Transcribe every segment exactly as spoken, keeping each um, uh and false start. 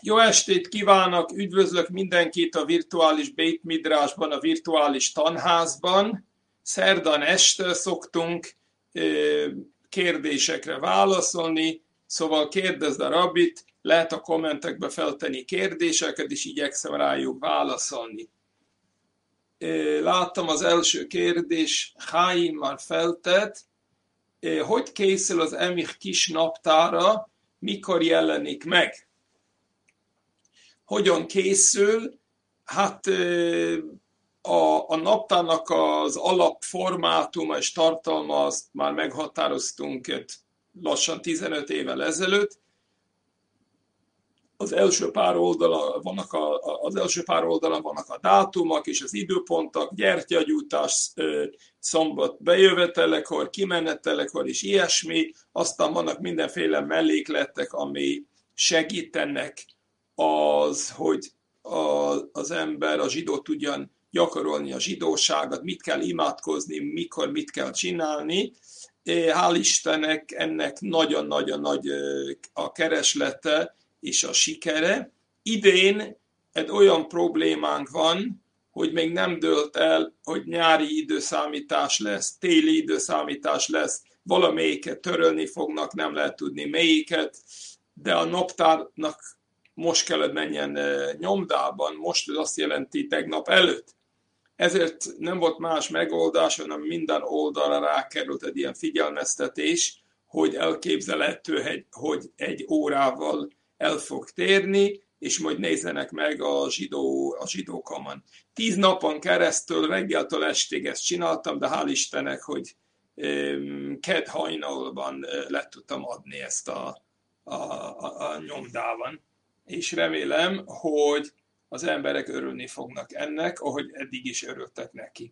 Jó estét kívánok, üdvözlök mindenkit a virtuális Beit Midrásban, a virtuális tanházban. Szerdán este szoktunk kérdésekre válaszolni, szóval kérdezd a rabbit, lehet a kommentekbe feltenni kérdéseket, és igyekszem rájuk válaszolni. Láttam az első kérdés, Chaim már feltett, hogy készül az Emich kis naptára, mikor jelenik meg? Hogyan készül? Hát a, a naptárnak az alapformátuma és tartalma azt már meghatároztunk lassan tizenöt évvel ezelőtt. Az első pár oldala vannak a, az első pár oldalon vannak a dátumok és az időpontok, gyertyagyújtás, szombat bejövetelekor, kimenetelekor és ilyesmi. Aztán vannak mindenféle mellékletek, ami segítenek az, hogy az ember, a zsidó tudjan gyakorolni a zsidóságot, mit kell imádkozni, mikor mit kell csinálni. Hál' Istennek ennek nagyon-nagyon nagy a kereslete és a sikere. Idén egy olyan problémánk van, hogy még nem dőlt el, hogy nyári időszámítás lesz, téli időszámítás lesz, valamelyiket törölni fognak, nem lehet tudni melyiket, de a naptárnak most kellett menjen nyomdában, most azt jelenti tegnap előtt. Ezért nem volt más megoldás, hanem minden oldalra rákerült egy ilyen figyelmeztetés, hogy elképzelhető, hogy egy órával el fog térni, és majd nézzenek meg a, zsidó, a zsidókamon. Tíz napon keresztül reggeltől estig ezt csináltam, de hál' Istennek, hogy kedd hajnalban le tudtam adni ezt a, a, a, a nyomdában. És remélem, hogy az emberek örülni fognak ennek, ahogy eddig is örültek neki.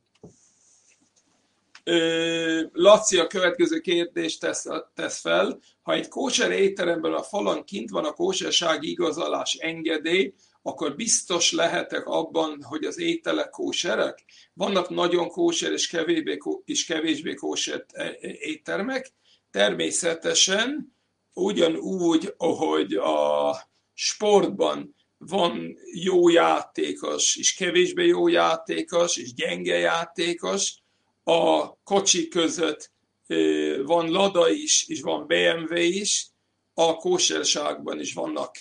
Laci a következő kérdést tesz, tesz fel. Ha egy kóser étteremben a falon kint van a kósersági igazolás engedély, akkor biztos lehetek abban, hogy az ételek kóserek? Vannak nagyon kóser és kevésbé, és kevésbé kóser éttermek. Természetesen ugyanúgy, ahogy a sportban van jó játékos, és kevésbé jó játékos, és gyenge játékos, a kocsi között van Lada is, és van bé em vé is, a kóserságban is vannak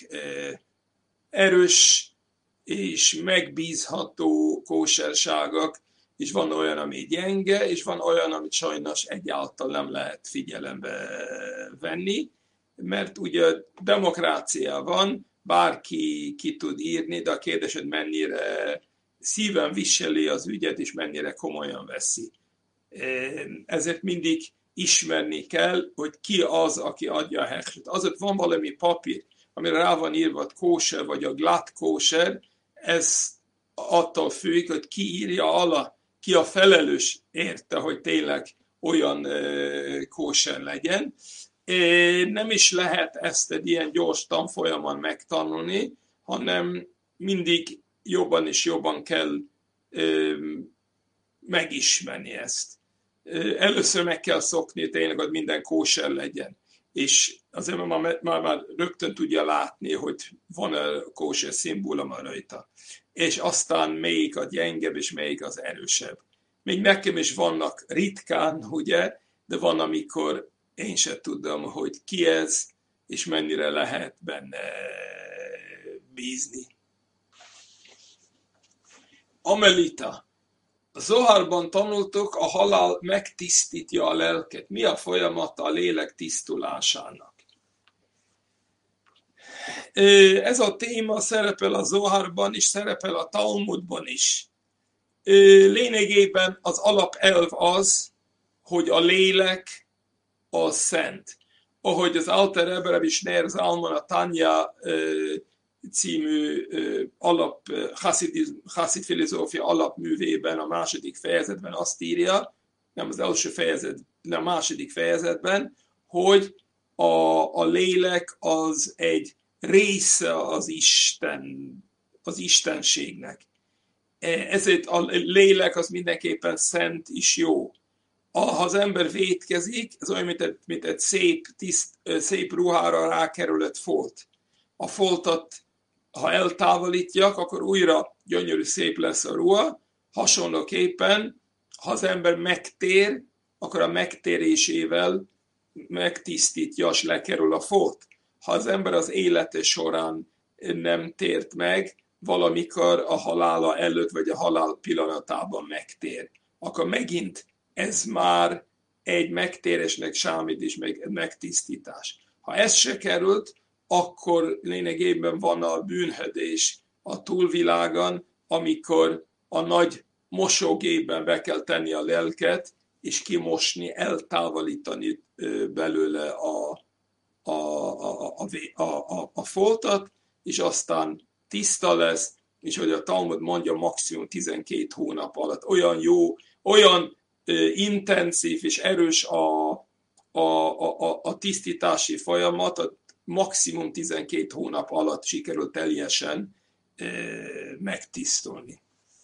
erős és megbízható kóserságok, és van olyan, ami gyenge, és van olyan, amit sajnos egyáltalán nem lehet figyelembe venni, mert ugye demokrácia van, bárki ki tud írni, de a kérdés, hogy mennyire szíven viseli az ügyet, és mennyire komolyan veszi. Ezért mindig ismerni kell, hogy ki az, aki adja a hechset. Azért van valami papír, amire rá van írva kóser, vagy a glatt kóser, ez attól függ, hogy ki írja alá, ki a felelős érte, hogy tényleg olyan kóser legyen. Nem is lehet ezt egy ilyen gyors tanfolyamon megtanulni, hanem mindig jobban és jobban kell megismerni ezt. Először meg kell szokni tényleg, hogy minden kóser legyen. És az ember már, már, már rögtön tudja látni, hogy van a kóser szimbóluma rajta. És aztán melyik a gyengebb, és melyik az erősebb. Még nekem is vannak ritkán, ugye, de van, amikor én sem tudom, hogy ki ez, és mennyire lehet benne bízni. Amelita. A Zoharban tanultuk, a halál megtisztítja a lelket. Mi a folyamata a lélek tisztulásának? Ez a téma szerepel a Zoharban és szerepel a Talmudban is. Lényegében az alapelv az, hogy a lélek az szent. Ahogy az Alter Rebbe Rabbi Shneir Zalman a Tanya című alap, Hasid filozófia alapművében a második fejezetben azt írja, nem az első fejezet, de a második fejezetben, hogy a, a lélek az egy része az Isten, az Istenségnek. Ezért a lélek az mindenképpen szent és jó. Ha az ember vétkezik, ez olyan, mint egy, mint egy szép, tiszt, szép ruhára rákerülött folt. A foltot ha eltávolítják, akkor újra gyönyörű, szép lesz a ruha. Hasonlóképpen, ha az ember megtér, akkor a megtérésével megtisztítja, és lekerül a fót. Ha az ember az élete során nem tért meg, valamikor a halála előtt, vagy a halál pillanatában megtér, akkor megint ez már egy megtérésnek számít, és meg megtisztítás. Ha ez se került, akkor lényegében van a bűnhödés a túlvilágon, amikor a nagy mosógépben be kell tenni a lelket, és kimosni, eltávolítani belőle a, a, a, a, a, a, a foltat, és aztán tiszta lesz, és hogy a Talmud mondja, maximum tizenkét hónap alatt. Olyan jó, olyan uh, intenzív és erős a, a, a, a tisztítási folyamat, a maximum tizenkét hónap alatt sikerül teljesen uh, megtisztulni.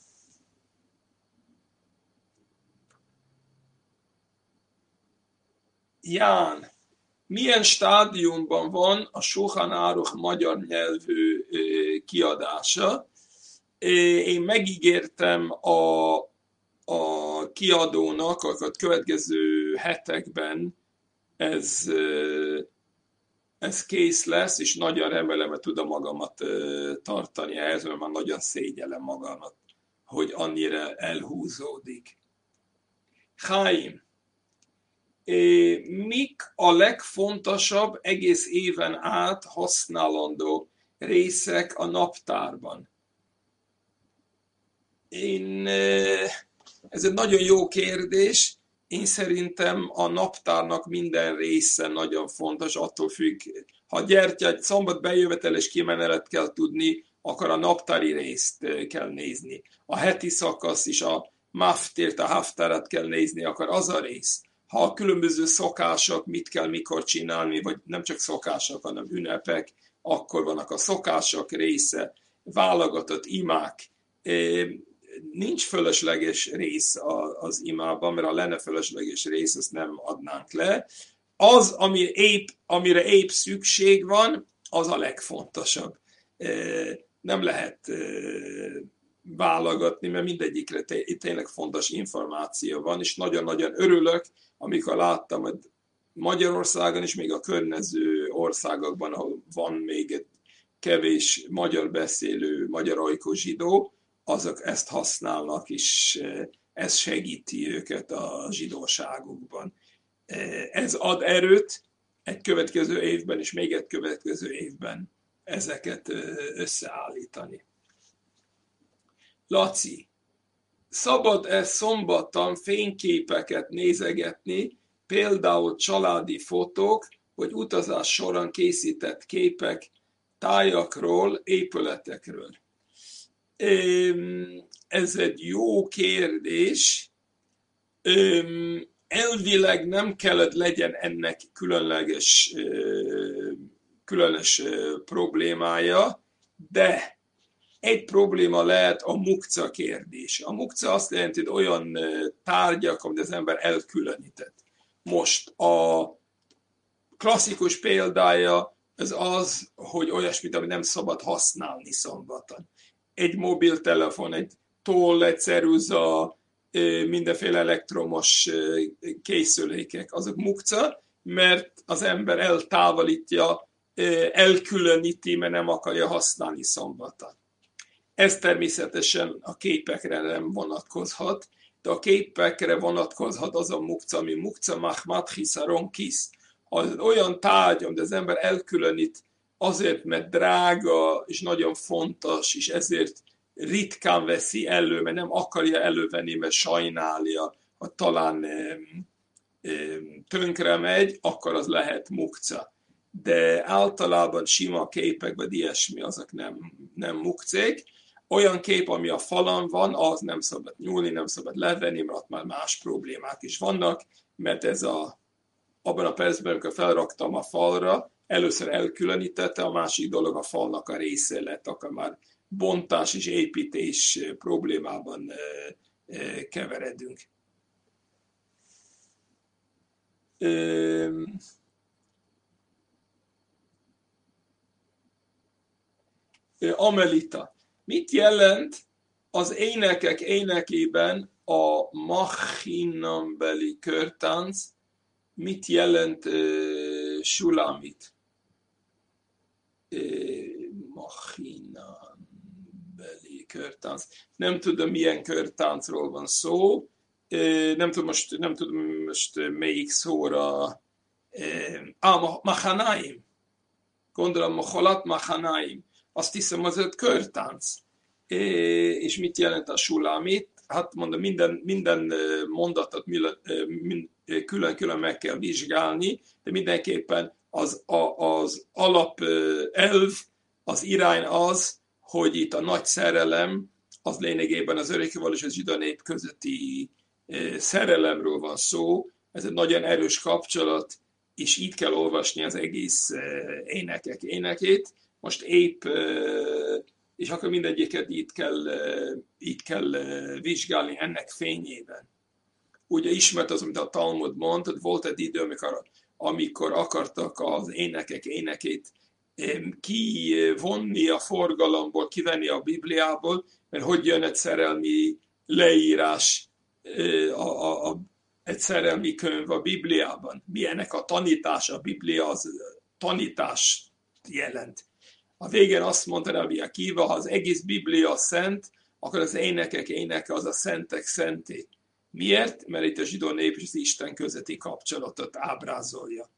Ján, milyen stádiumban van a Shulchan Aruch magyar nyelvű kiadása? Én megígértem a, a kiadónak a következő hetekben ez, ez kész lesz, és nagyon remélem, hogy tudom magamat tartani ehhez, mert már nagyon szégyellem magamat, hogy annyira elhúzódik. Chaim, mik a legfontosabb egész éven át használandó részek a naptárban? Én, ez egy nagyon jó kérdés. Én szerintem a naptárnak minden része nagyon fontos, attól függ. Ha gyertya, szombat bejövetel és kimenetet kell tudni, akkor a naptári részt kell nézni. A heti szakasz is, a maftért, a haftárat kell nézni, akkor az a rész. Ha a különböző szokások, mit kell mikor csinálni, vagy nem csak szokások, hanem ünnepek, akkor vannak a szokások része, válogatott imák. Nincs fölösleges rész az imában, mert ha lenne fölösleges rész, azt nem adnánk le. Az, ami épp, amire épp szükség van, az a legfontosabb. Nem lehet válogatni, mert mindegyikre tényleg fontos információ van, és nagyon-nagyon örülök, amikor láttam, hogy Magyarországon és még a környező országokban, ahol van még egy kevés magyar beszélő, magyar ajkó zsidó, azok ezt használnak, és ez segíti őket a zsidóságukban. Ez ad erőt egy következő évben, és még egy következő évben ezeket összeállítani. Laci, szabad-e szombaton fényképeket nézegetni, például családi fotók, vagy utazás során készített képek tájakról, épületekről? Ez egy jó kérdés. Elvileg nem kellett legyen ennek különleges, különös problémája, de egy probléma lehet a mukca kérdés. A mukca azt jelenti, hogy olyan tárgyak, amit az ember elkülönített. Most a klasszikus példája az az, hogy olyasmit, amit nem szabad használni szombaton. Egy mobiltelefon, egy toll, egy ceruza, mindenféle elektromos készülékek, azok mukca, mert az ember eltávolítja, elkülöníti, mert nem akarja használni szombaton. Ez természetesen a képekre nem vonatkozhat, de a képekre vonatkozhat az a mukca, ami mukca mahmat hisaron kis. Az olyan tárgy, amit az ember elkülönít azért, mert drága és nagyon fontos, és ezért ritkán veszi elő, mert nem akarja elővenni, mert sajnálja, ha talán tönkre megy, akkor az lehet mukca. De általában sima képek, vagy ilyesmi, azok nem, nem mukcék. Olyan kép, ami a falon van, az nem szabad nyúlni, nem szabad levenni, mert ott már más problémák is vannak, mert ez a, abban a percben, amikor felraktam a falra, először elkülönítette, a másik dolog a falnak a része lett, akkor már bontás és építés problémában keveredünk. Amelita. Mit jelent az énekek énekében a machinambeli körtánc? Mit jelent uh, sulamit? Uh, machinambeli körtánc. Nem tudom, milyen körtáncról van szó. Uh, nem tudom most, nem tudom most melyik szóra. Uh, ah, machanaim. Gondolom, macholat machanaim. Azt hiszem, az öt körtánc. És mit jelent a sulamit? Hát mondom, minden, minden mondatot külön-külön meg kell vizsgálni, de mindenképpen az, az alapelv, az irány az, hogy itt a nagy szerelem, az lényegében az örökkévaló és a zsidó nép közötti szerelemről van szó. Ez egy nagyon erős kapcsolat, és így kell olvasni az egész énekek énekét. Most épp, és akkor mindegyiket így kell, így kell vizsgálni ennek fényében. Ugye ismert az, amit a Talmud mond, hogy volt egy idő, amikor, amikor akartak az énekek énekét kivonni a forgalomból, kivenni a Bibliából, mert hogy jön egy szerelmi leírás, a, a, a, egy szerelmi könyv a Bibliában. Milyenek a tanítás, a Biblia az tanítást jelent. A végén azt mondta Rabbi Akiva, ha az egész Biblia szent, akkor az énekek éneke az a szentek szenté. Miért? Mert itt a zsidó nép és az Isten közötti kapcsolatot ábrázolja.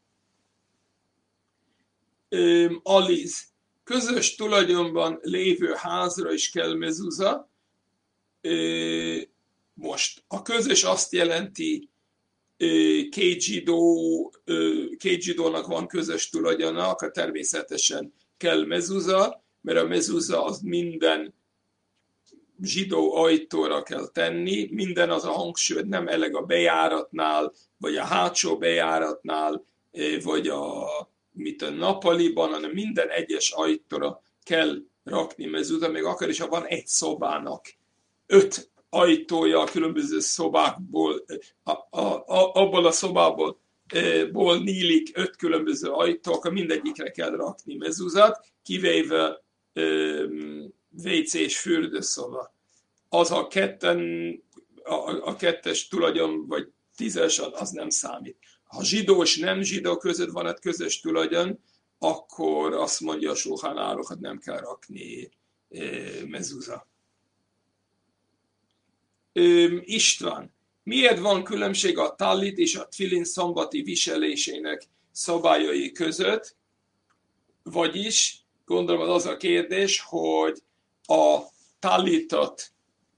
Üm, Aliz. Közös tulajdonban lévő házra is kell mezuza. Üm, most a közös azt jelenti, két zsidó, két zsidónak van közös tulajdona, akkor természetesen kell mezuza, mert a mezuza az minden zsidó ajtóra kell tenni, minden az a hangsúly, nem elég a bejáratnál, vagy a hátsó bejáratnál, vagy a, mit a nappaliban, hanem minden egyes ajtóra kell rakni mezuza, még akkor is, ha van egy szobának öt ajtója a különböző szobákból, a, a, a, abból a szobából ból nyílik öt különböző ajtó, akkor mindegyikre kell rakni mezuzat, kivéve um, vé cé és fürdőszoba. Az a ketten, a, a kettes tulajdon, vagy tízes, az nem számít. Ha zsidó és nem zsidó között van egy közös tulajdon, akkor azt mondja a Sulchan Aruch, hogy nem kell rakni e, mezuza. Um, István. Miért van különbség a tallit és a tfilin szombati viselésének szabályai között? Vagyis, gondolom az a kérdés, hogy a tallitot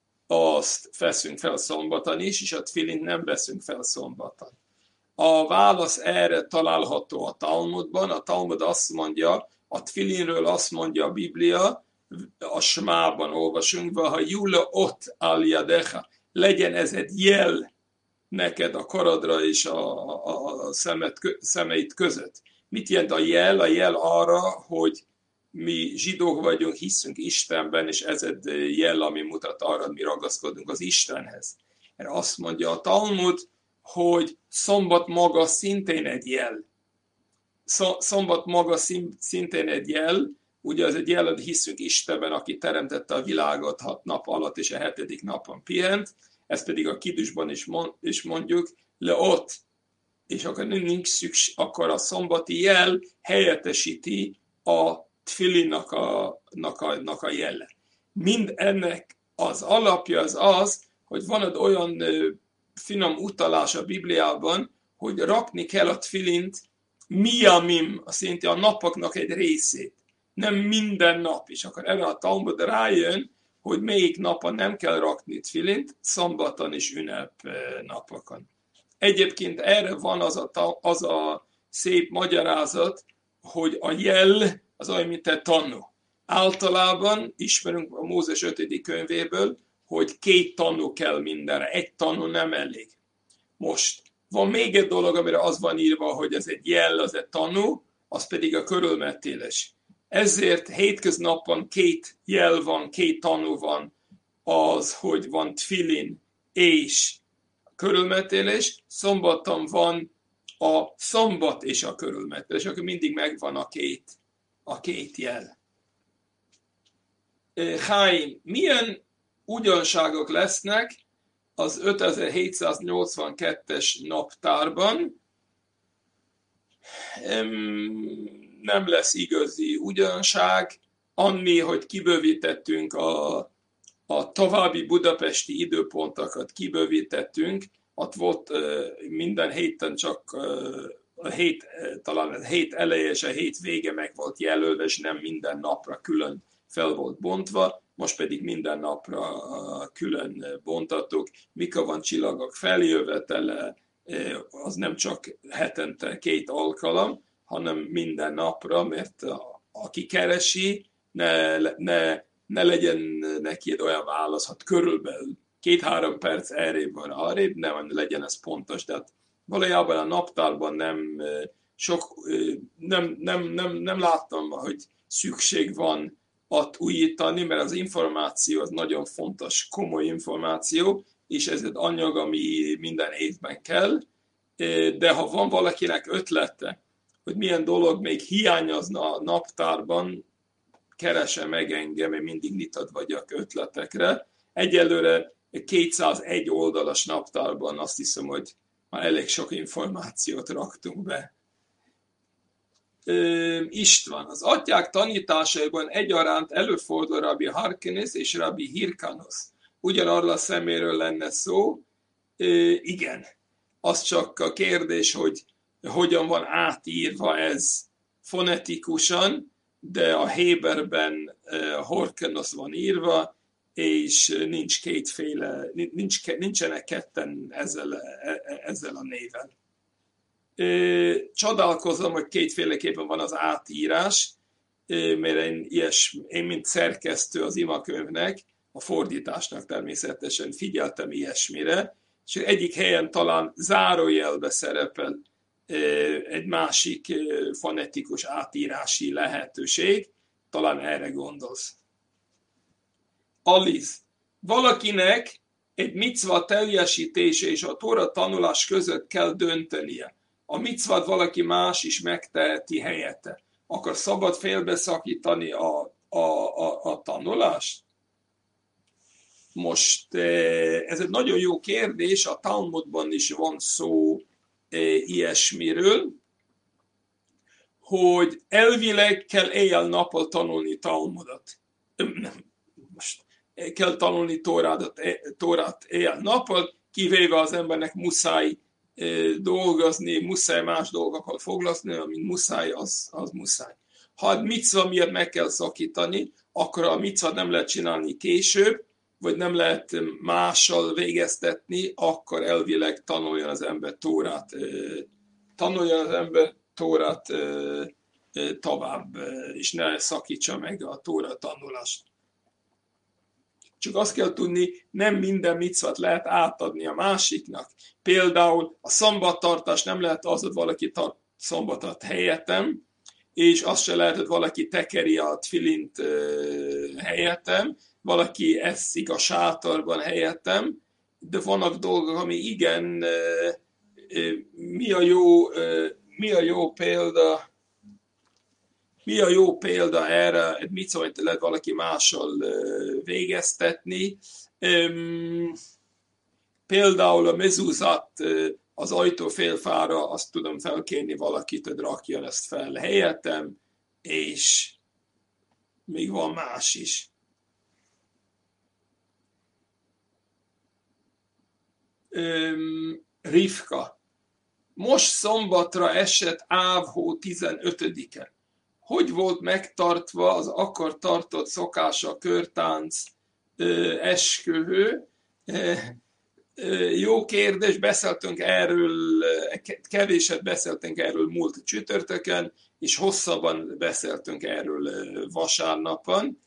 azt veszünk fel szombaton is, és a tfilint nem veszünk fel szombaton. A válasz erre található a Talmudban. A Talmud azt mondja, a tfilinről azt mondja a Biblia, a Smában olvasunk, ha jula ott al yadecha, legyen ez egy jel neked a karadra és a, a, a szemed, szemeid között. Mit jelent a jel? A jel arra, hogy mi zsidók vagyunk, hiszünk Istenben, és ez egy jel, ami mutat arra, hogy mi ragaszkodunk az Istenhez. Erre azt mondja a Talmud, hogy szombat maga szintén egy jel. Szombat maga szintén egy jel, ugye az egy jel, hogy hiszünk Istenben, aki teremtette a világot hat nap alatt, és a hetedik napon pihent, ezt pedig a Kidusban is, mond, is mondjuk, le ott, és akkor nincs szükség, akkor a szombati jel helyettesíti a tfilinnak a, a, a jelle. Mind ennek az alapja az az, hogy van egy olyan finom utalás a Bibliában, hogy rakni kell a tfilint miyamim, azt jelenti a napoknak egy részét. Nem minden nap, és akkor erre a Talmud rájön, hogy melyik napon nem kell rakni tfilint, szombaton és ünnep napokon. Egyébként erre van az a, az a szép magyarázat, hogy a jel az olyan, mint egy tanú. Általában ismerünk a Mózes ötödik könyvéből, hogy két tanú kell mindenre, egy tanú nem elég. Most van még egy dolog, amire az van írva, hogy ez egy jel, az egy tanú, az pedig a körülmetélés. Ezért hétköznapon két jel van, két tanú van, az, hogy van tfilin és körülmetélés, szombaton van a szombat és a körülmetélés, akkor mindig megvan a két, a két jel. Chaim, milyen ugyanságok lesznek az ötezer-hétszáznyolcvankettes naptárban? Nem lesz igazi ugyanság, annyi, hogy kibővítettünk a, a további budapesti időpontokat, kibővítettünk, ott volt minden héten csak a hét, talán a hét eleje és a hét vége meg volt jelölve, és nem minden napra külön fel volt bontva, most pedig minden napra külön bontatok. Mikor van csillagok feljövetele, az nem csak hetente két alkalom, hanem minden napra, mert aki keresi, ne, ne, ne legyen neki egy olyan válaszhat körülbelül két-három perc errébb van arrébb, nem legyen ez pontos. Tehát valójában a naptárban nem, sok, nem, nem, nem, nem láttam, hogy szükség van ott újítani, mert az információ az nagyon fontos, komoly információ, és ez egy anyag, ami minden évben kell, de ha van valakinek ötlete, hogy milyen dolog még hiányozna a naptárban, keresse meg engem, én mindig nyitott vagyok ötletekre. Egyelőre kétszázegy oldalas naptárban azt hiszem, hogy már elég sok információt raktunk be. Ö, István, az atyák tanításaiban egyaránt előfordul Rabbi Harkenes és Rabbi Hirkanosz. Ugyanarról a szeméről lenne szó? Ö, igen. Az csak a kérdés, hogy hogyan van átírva ez fonetikusan, de a Héberben uh, Horkenosz van írva, és nincs kétféle, nincs, nincsenek ketten ezzel, ezzel a néven. Csodálkozom, hogy kétféleképpen van az átírás, mert én, ilyes, én mint szerkesztő az imakönyvnek, a fordításnak természetesen figyeltem ilyesmire, és egyik helyen talán zárójelbe szerepel egy másik fonetikus átírási lehetőség, talán erre gondolsz. Aliz, valakinek egy micva teljesítése és a Tóra tanulás között kell döntenie. A micvát valaki más is megteheti helyette. Akkor szabad félbeszakítani a, a, a, a tanulást? Most ez egy nagyon jó kérdés, a Talmudban is van szó ilyesmiről, hogy elvileg kell éjjel-nappal tanulni Talmudot. Nem, most kell tanulni Tórát, Tórát éjjel-nappal, kivéve az embernek muszáj dolgozni, muszáj más dolgokkal foglalkozni, amint muszáj, az, az muszáj. Ha a micva miatt meg kell szakítani, akkor a micvát nem lehet csinálni később, vagy nem lehet mással végeztetni, akkor elvileg tanuljon az ember Tórát, tanuljon az ember Tórát tovább, és ne szakítsa meg a Tóra tanulást. Csak azt kell tudni, nem minden micvát lehet átadni a másiknak. Például a szombattartás nem lehet az, hogy valaki tart szombatot helyettem, és azt se lehet, hogy valaki tekeri a tfilint helyettem, valaki eszik a sátorban helyettem, de vannak dolgok, ami igen, mi a jó, mi a jó példa, mi a jó példa erre, egy micvát lehet valaki mással végeztetni. Például a mezuzat az ajtófélfára, azt tudom felkérni valakit, hogy rakjon ezt fel helyettem, és még van más is. Rivka. Most szombatra esett Ávhó tizenötödike. Hogy volt megtartva az akkor tartott szokása, körtánc, esküvő? Jó kérdés, beszéltünk erről, kevéset beszéltünk erről múlt csütörtökön, és hosszabban beszéltünk erről vasárnapon.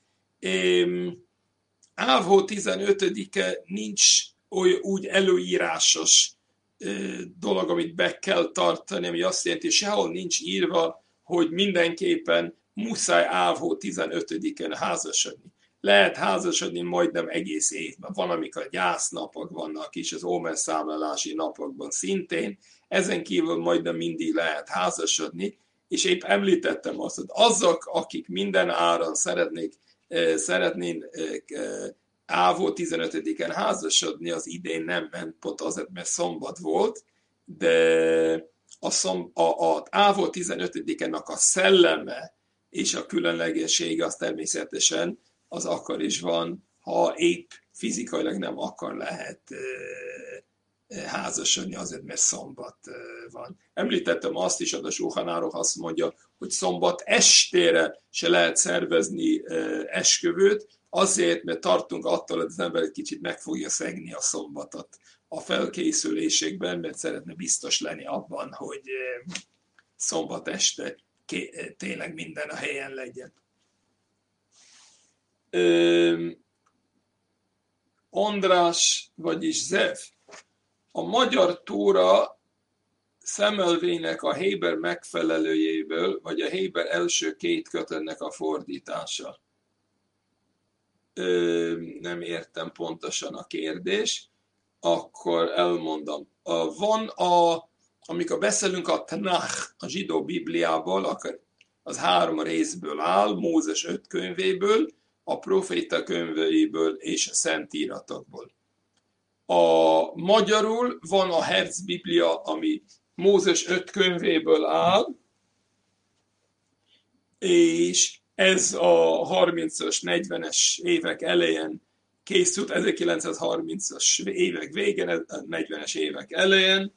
Ávhó tizenötödike nincs olyan úgy előírásos dolog, amit be kell tartani, ami azt jelenti, hogy sehol nincs írva, hogy mindenképpen muszáj Ávhó tizenötödiken házasodni. Lehet házasodni majdnem egész évben. Van, amikor gyásznapok vannak is, az ómerszámlálási napokban szintén. Ezen kívül majdnem mindig lehet házasodni, és épp említettem azt, hogy azok, akik minden áron szeretnék szeretnénk Ávó tizenötödiken házasodni, az idén nem ment, pont azért, mert szombat volt, de a, szomb- a, a Ávó tizenötödikennek a szelleme és a különlegessége az természetesen az akkor is van, ha épp fizikailag nem akar lehet házasodni azért, mert szombat van. Említettem azt is, hogy a Shulchan Aruch azt mondja, hogy szombat estére se lehet szervezni esküvőt, azért, mert tartunk attól, hogy az ember egy kicsit meg fogja szegni a szombatot a felkészülésekben, mert szeretne biztos lenni abban, hogy szombat este tényleg minden a helyen legyen. András, vagyis Zev, a magyar Tóra szemelvének a Héber megfelelőjéből, vagy a Héber első két kötetnek a fordítása. Ö, nem értem pontosan a kérdés, akkor elmondom. Van a, amikor beszélünk a Tanach, a zsidó Bibliából, akkor az három részből áll, Mózes öt könyvéből, a proféta könyveiből és a szentíratokból. A magyarul van a Herz Biblia, ami Mózes öt könyvéből áll, és ez a harmincas, negyvenes évek elején készült, ezerkilencszázharmincas évek végén, negyvenes évek elején.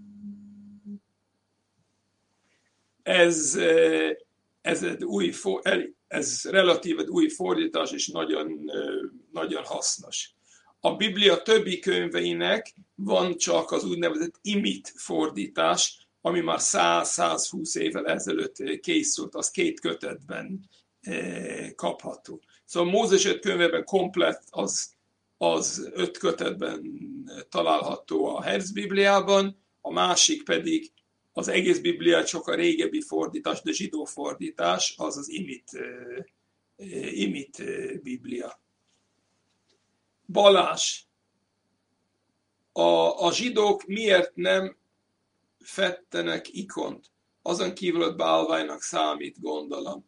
Ez, ez, egy új, ez relatív egy új fordítás, és nagyon, nagyon hasznos. A Biblia többi könyveinek van csak az úgynevezett imit fordítás, ami már száz-százhúsz évvel ezelőtt készült, az két kötetben kapható. Szóval Mózes öt könyvében komplett az, az öt kötetben található a Herz Bibliában, a másik pedig az egész Biblia csak a régebbi fordítás, de zsidó fordítás, az az imit, imit Biblia. Balázs, a, a zsidók miért nem fettenek ikont? Azon kívül, hogy bálványnak számít, gondolom.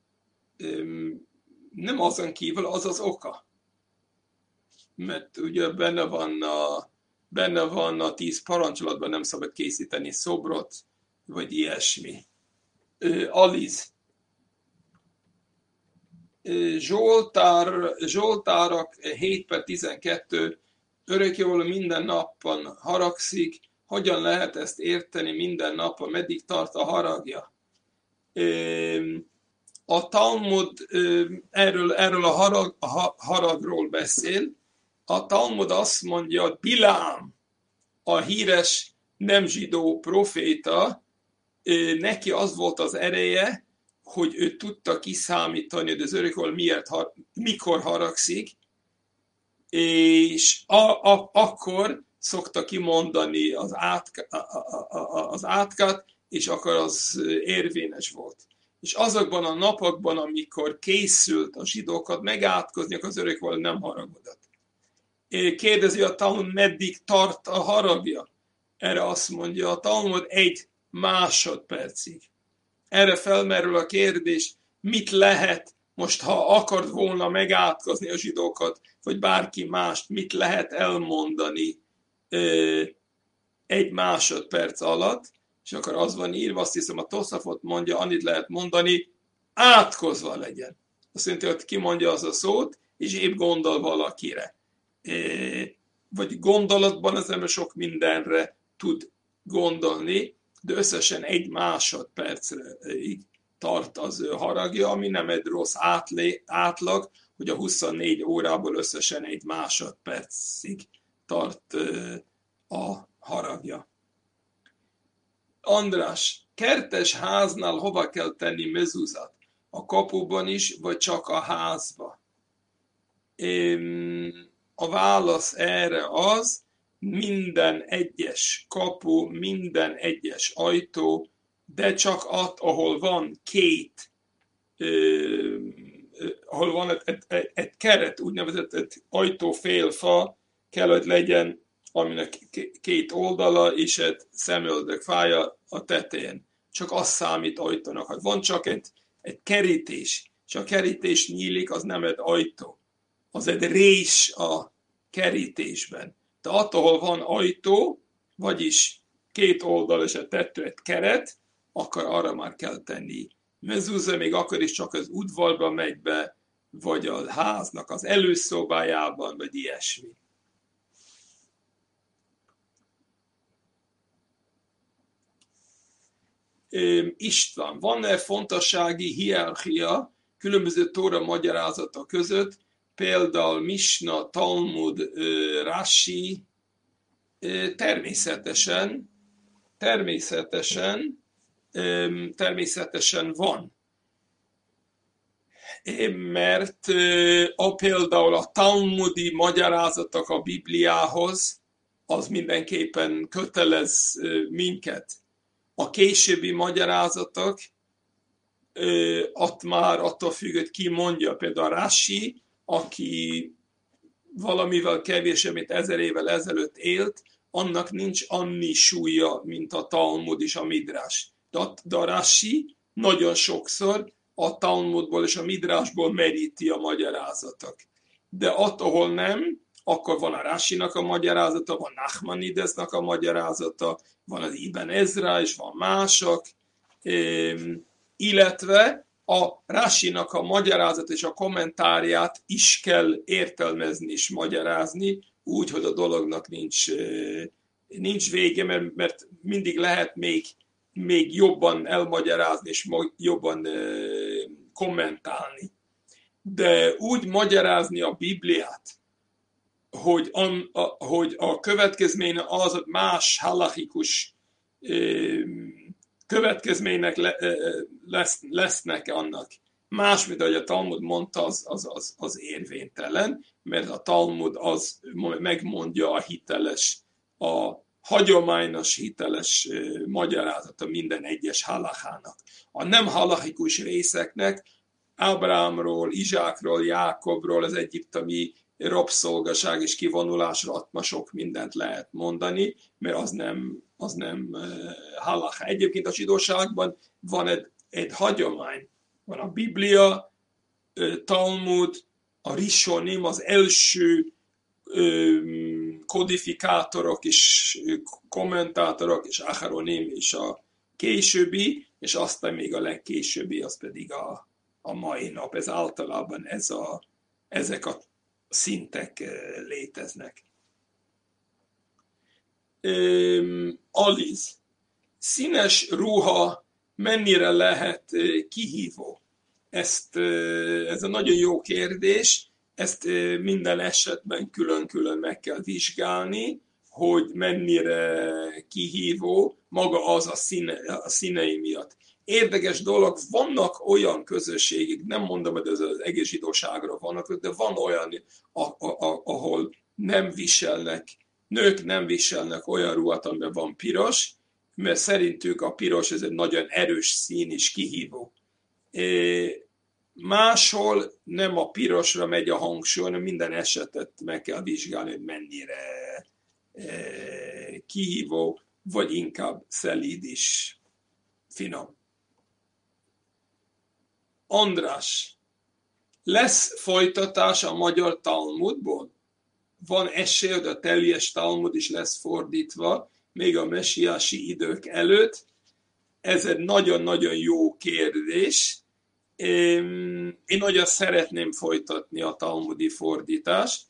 Nem azon kívül, az az oka. Mert ugye benne van a, benne van a tíz parancsolatban, nem szabad készíteni szobrot, vagy ilyesmi. Aliz. Zsoltár, Zsoltárak hét per tizenkettő, örökkévaló minden napon haragszik, hogyan lehet ezt érteni minden napon, meddig tart a haragja? A Talmud erről, erről a, harag, a haragról beszél. A Talmud azt mondja, hogy Bilám, a híres nem zsidó proféta, neki az volt az ereje, hogy ő tudta kiszámítani, hogy az örökkévaló miért, mikor haragszik, és a, a, akkor szokta kimondani az, átk, az átkat, és akkor az érvényes volt. És azokban a napokban, amikor készült a zsidókat megátkozni, az örökkévaló nem haragudott. Kérdezi a Talmud, meddig tart a haragja? Erre azt mondja a Talmud, egy másodpercig. Erre felmerül a kérdés, mit lehet most, ha akart volna megátkozni a zsidókat, vagy bárki mást, mit lehet elmondani egy másodperc alatt, és akkor az van írva, azt hiszem a Toszafot mondja, annyit lehet mondani, átkozva legyen. Azt jelenti, hogy kimondja az a szót, és épp gondol valakire. Vagy gondolatban az ember sok mindenre tud gondolni, de összesen egy másodpercig tart az ő haragja, ami nem egy rossz átlé, átlag, hogy a huszonnégy órából összesen egy másodpercig tart a haragja. András, kertes háznál hova kell tenni mezuzat? A kapuban is, vagy csak a házba? A válasz erre az, minden egyes kapu, minden egyes ajtó, de csak ott, ahol van két, eh, ahol van egy, egy, egy, egy keret, úgynevezett egy ajtófélfa, kell, hogy legyen, aminek két oldala és egy szemöldök fája a tetején. Csak az számít ajtónak. Hát van csak egy, egy kerítés, és a kerítés nyílik, az nem egy ajtó. Az egy rés a kerítésben. De attól, hol van ajtó, vagyis két oldal és a tető egy keret, akkor arra már kell tenni mezuzah, még akkor is csak az udvarba megy be, vagy a háznak az előszobájában, vagy ilyesmi. István, van-e fontossági hierarchia különböző tóra magyarázatok között, például Misna, Talmud, Rashi? Természetesen, természetesen, természetesen van. Mert a például a talmudi magyarázatok a Bibliához, az mindenképpen kötelez minket. A későbbi magyarázatok, ott már attól függ, hogy ki mondja. Például a Rashi, aki valamivel kevésbé, mint ezer évvel ezelőtt élt, annak nincs annyi súlya, mint a Talmud és a Midrash. De a Rashi nagyon sokszor a Talmudból és a Midrashból meríti a magyarázatok. De ott, ahol nem, akkor van a Rashinak a magyarázata, van Nachmanidesnak a magyarázata, van az Ibn Ezra, és van mások, illetve a Rashinak a magyarázat és a kommentárját is kell értelmezni és magyarázni, úgy, hogy a dolognak nincs, nincs vége, mert, mert mindig lehet még, még jobban elmagyarázni és jobban kommentálni. De úgy magyarázni a Bibliát, hogy a, a, hogy a következménye az más halachikus következménynek le, lesz, lesznek annak. Más, mint ahogy a Talmud mondta, az, az, az, az érvénytelen, mert a Talmud az megmondja a hiteles, a hagyományos hiteles magyarázata minden egyes halachának. A nem halachikus részeknek Ábrahámról, Izsákról, Jákobról, az egyiptomi rabszolgaság és kivonulásra ott ma sok mindent lehet mondani, mert az nem, az nem uh, halacha. Egyébként a zsidóságban van egy, egy hagyomány. Van a Biblia, uh, Talmud, a Rishonim, az első um, kodifikátorok és kommentátorok, és Acharonim, és a későbbi, és aztán még a legkésőbbi, az pedig a, a mai nap. Ez általában ez a, ezek a szintek léteznek. Aliz. Színes ruha mennyire lehet kihívó? Ezt, ez egy nagyon jó kérdés, ezt minden esetben külön-külön meg kell vizsgálni, hogy mennyire kihívó maga az a, színe, a színei miatt. Érdekes dolog, vannak olyan közösségek, nem mondom, hogy ez az egész zsidóságra vannak, de van olyan, ahol nem viselnek, nők nem viselnek olyan ruhát, amiben van piros, mert szerintük a piros ez egy nagyon erős szín és kihívó. Máshol nem a pirosra megy a hangsúly, hanem minden esetet meg kell vizsgálni, hogy mennyire kihívó, vagy inkább szelíd is, finom. András, lesz folytatás a magyar Talmudból? Van esély, hogy a teljes Talmud is lesz fordítva, még a messiási idők előtt? Ez egy nagyon-nagyon jó kérdés. Én nagyon szeretném folytatni a talmudi fordítást.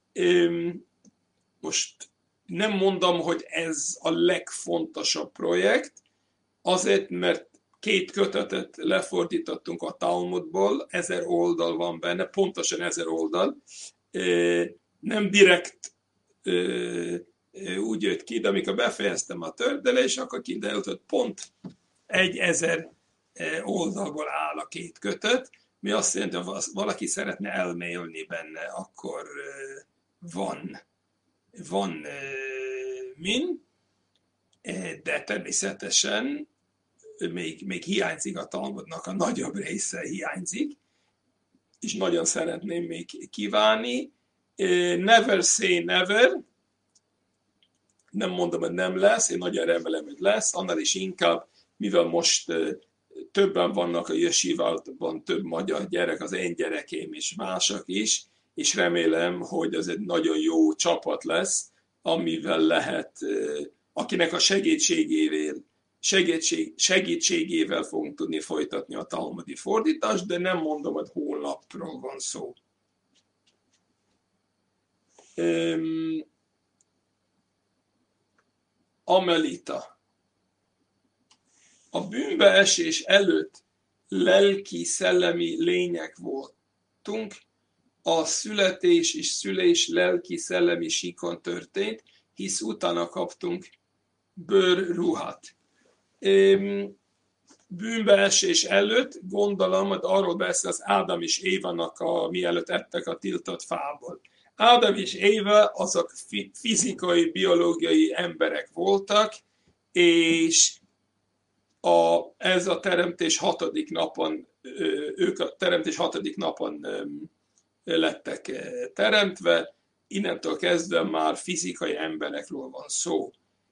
Most nem mondom, hogy ez a legfontosabb projekt, azért, mert két kötetet lefordítottunk a Talmudból, ezer oldal van benne, pontosan ezer oldal. Nem direkt úgy jött ki, de amikor befejeztem a tördelést, akkor kiderült, hogy pont egy ezer oldalból áll a két kötet, mi azt jelenti, hogy valaki szeretne elmélyülni benne, akkor van, van min, de természetesen még, még hiányzik a Talmudnak, a nagyobb része hiányzik, és nagyon szeretném még kívánni. Never say never, nem mondom, hogy nem lesz, én nagyon remélem, hogy lesz, annál is inkább, mivel most többen vannak a jesivában, több magyar gyerek, az én gyerekeim is, mások is, és remélem, hogy ez egy nagyon jó csapat lesz, amivel lehet, akinek a segítségével, segítség, segítségével fogunk tudni folytatni a talmudi fordítást, de nem mondom, hogy holnapról van szó. Um, Amelita. A bűnbeesés előtt lelki-szellemi lények voltunk, a születés és szülés lelki-szellemi síkon történt, hisz utána kaptunk bőrruhát. Bűnbeesés előtt gondolom, hogy arról beszél az Ádám és Évának, a, mielőtt ettek a tiltott fából. Ádám és Éva azok fizikai, biológiai emberek voltak, és a, ez a teremtés hatodik napon, ők a teremtés hatodik napon lettek teremtve, innentől kezdve már fizikai emberekről van szó.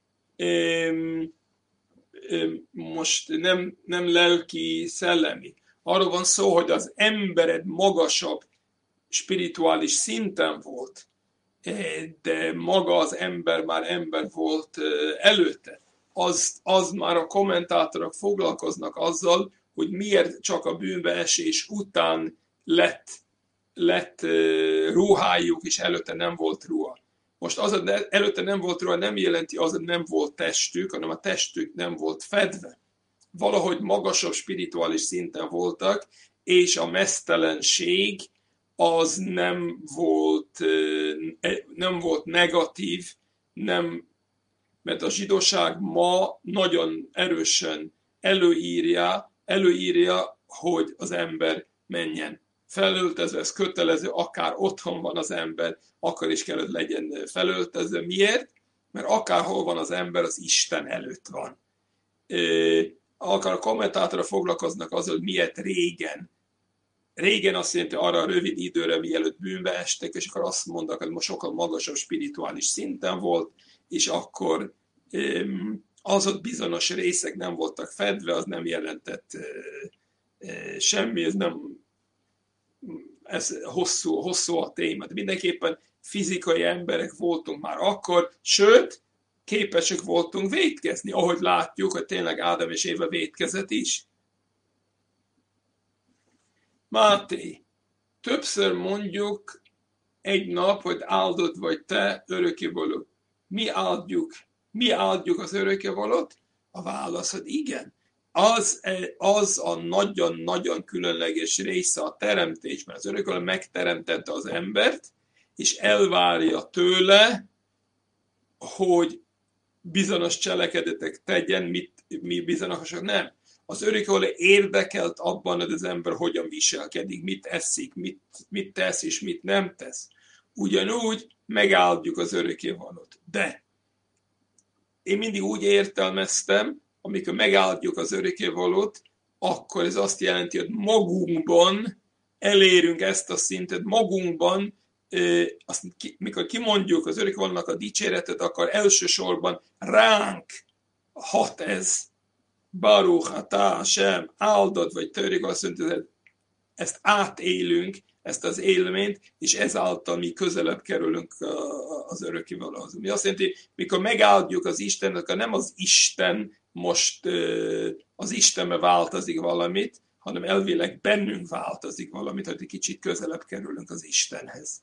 Most nem, nem lelki, szellemi. Arról van szó, hogy az embered magasabb spirituális szinten volt, de maga az ember már ember volt előtte. Az, az már a kommentátorok foglalkoznak azzal, hogy miért csak a bűnbeesés után lett, lett ruhájuk, és előtte nem volt ruha. Most az, hogy előtte nem volt ruha, nem jelenti az, hogy nem volt testük, hanem a testük nem volt fedve. Valahogy magasabb spirituális szinten voltak, és a meztelenség az nem volt, nem volt negatív, nem, mert a zsidóság ma nagyon erősen előírja, előírja, hogy az ember menjen felöltözve, ez kötelező, akár otthon van az ember, akkor is kell, hogy legyen felöltözve. Miért? Mert akárhol van az ember, az Isten előtt van. Akár a kommentátorok foglalkoznak azzal, hogy miért régen. Régen azt jelenti arra a rövid időre, mielőtt bűnbe estek, és akkor azt mondták, hogy most sokkal magasabb spirituális szinten volt, és akkor az ott bizonyos részek nem voltak fedve, az nem jelentett semmi, ez nem ez hosszú, hosszú a téma. De mindenképpen fizikai emberek voltunk már akkor, sőt, képesek voltunk vétkezni, ahogy látjuk, hogy tényleg Ádám és Éva vétkezett is. Máté, többször mondjuk egy nap, hogy áldott vagy te, örökkévaló. Mi áldjuk? Mi áldjuk az örökkévalót? A válasz, hogy igen. Az, az a nagyon-nagyon különleges része a teremtésben. Az örökkévaló megteremtette az embert, és elvárja tőle, hogy bizonyos cselekedetek tegyen, mit, mi bizonyosok nem. Az örökkévaló érdekelt abban, hogy az ember hogyan viselkedik, mit eszik, mit, mit tesz és mit nem tesz. Ugyanúgy megáldjuk az örökkévalót. De én mindig úgy értelmeztem, amikor megáldjuk az örökkévalót, akkor ez azt jelenti, hogy magunkban elérünk ezt a szintet, magunkban, azt, mikor kimondjuk az örökkévalónak a dicséretet, akkor elsősorban ránk hat ez. Baruch atah Hashem, áldott vagy törik, azt mondja, hogy ezt átélünk, ezt az élményt, és ezáltal mi közelebb kerülünk az örökkévalóhoz. Mi azt jelenti, mikor megáldjuk az Istenet, akkor nem az Isten most az Istenbe változik valamit, hanem elvileg bennünk változik valamit, hogy egy kicsit közelebb kerülünk az Istenhez.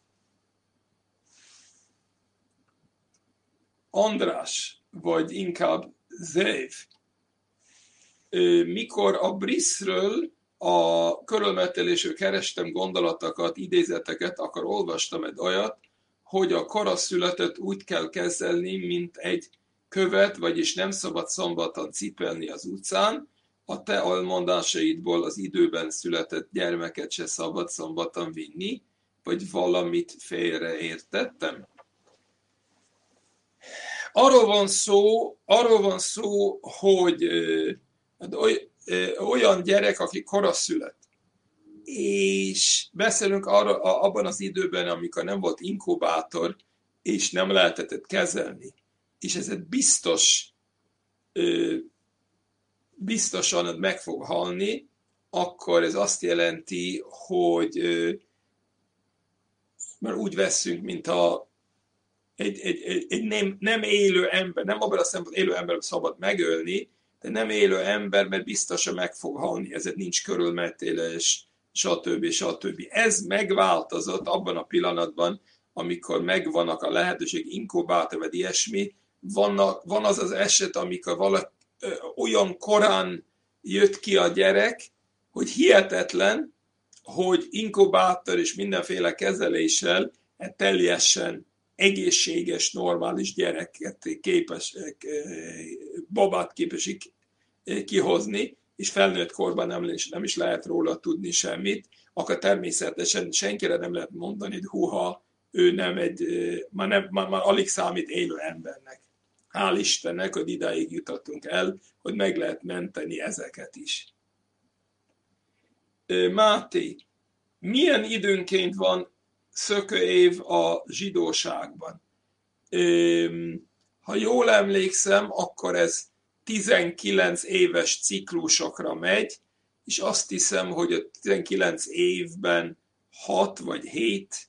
András, vagy inkább Zév, mikor a Briszről, a körülmetélésről kerestem gondolatokat, idézeteket, akkor olvastam egy olyat, hogy a koraszületet úgy kell kezelni, mint egy követ, vagyis nem szabad szombaton cipelni az utcán, a te elmondásaidból az időben született gyermeket se szabad szombaton vinni, vagy valamit félreértettem. Arról van szó, arról van szó, hogy olyan gyerek, aki koraszület, és beszélünk arra, abban az időben, amikor nem volt inkubátor, és nem lehetett kezelni, és ez egy biztos biztosan meg fog halni, akkor ez azt jelenti, hogy mert úgy veszünk, mint a egy, egy, egy, egy nem, nem élő ember, nem abban a szempontból élő ember szabad megölni, de nem élő ember, mert biztosan meg fog halni, ezért nincs körülmetélés, stb. stb. Ez megváltozott abban a pillanatban, amikor megvannak a lehetőség, inkubátor, vagy ilyesmi, van, van az az eset, amikor valaki olyan korán jött ki a gyerek, hogy hihetetlen, hogy inkubátor és mindenféle kezeléssel teljesen egészséges, normális gyereket képesek, babát képesik kihozni, és felnőtt korban nem, nem is lehet róla tudni semmit, akkor természetesen senkire nem lehet mondani, hogy húha, ő nem egy, már, nem, már, már alig számít élő embernek. Hál' Istennek, hogy idáig jutottunk el, hogy meg lehet menteni ezeket is. Máté, milyen időnként van szökőév a zsidóságban? Ha jól emlékszem, akkor ez tizenkilenc éves ciklusokra megy, és azt hiszem, hogy a tizenkilenc évben hat vagy hét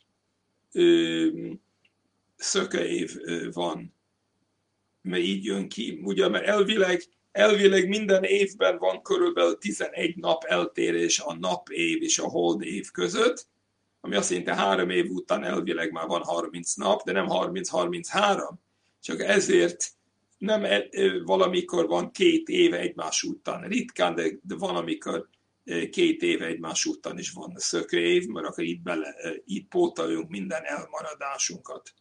szökőév van. Mert így jön ki, ugye, mert elvileg, elvileg minden évben van körülbelül tizenegy nap eltérés a napév és a holdév között, ami azt jelenti, három év után elvileg már van harminc nap, de nem harminc-harminchárom. Csak ezért nem valamikor van két éve egymás után. Ritkán, de, de van, amikor két éve egymás után is van a szökőév, mert akkor itt, bele, itt pótoljunk minden elmaradásunkat.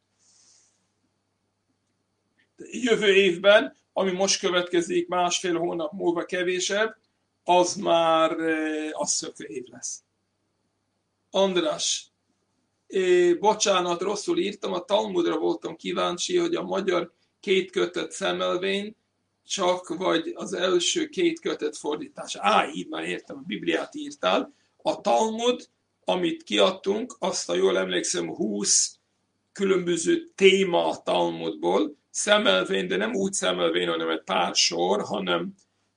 Jövő évben, ami most következik másfél hónap múlva kevésebb, az már az szökőév lesz. András, é, bocsánat, rosszul írtam, a Talmudra voltam kíváncsi, hogy a magyar két kötet szemelvény csak vagy az első két kötet fordítása. Á, így már értem, a Bibliát írtál. A Talmud, amit kiadtunk, azt, ha jól emlékszem, húsz különböző téma a Talmudból, szemelvény, de nem úgy szemelvény, hanem egy pár sor, hanem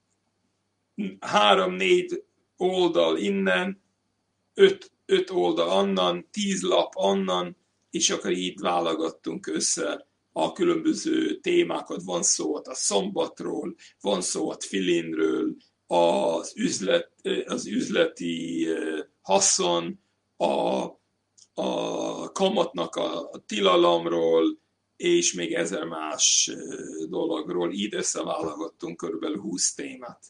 három-négy oldal innen, öt, öt oldal annan, tíz lap annan, és akkor így válogattunk össze a különböző témákat. Van szó a szombatról, van szó a tfilinről, az, üzlet, az üzleti haszon, a, a kamatnak a tilalomról, és még ezer más dologról. Így összeválogattunk körülbelül húsz témát.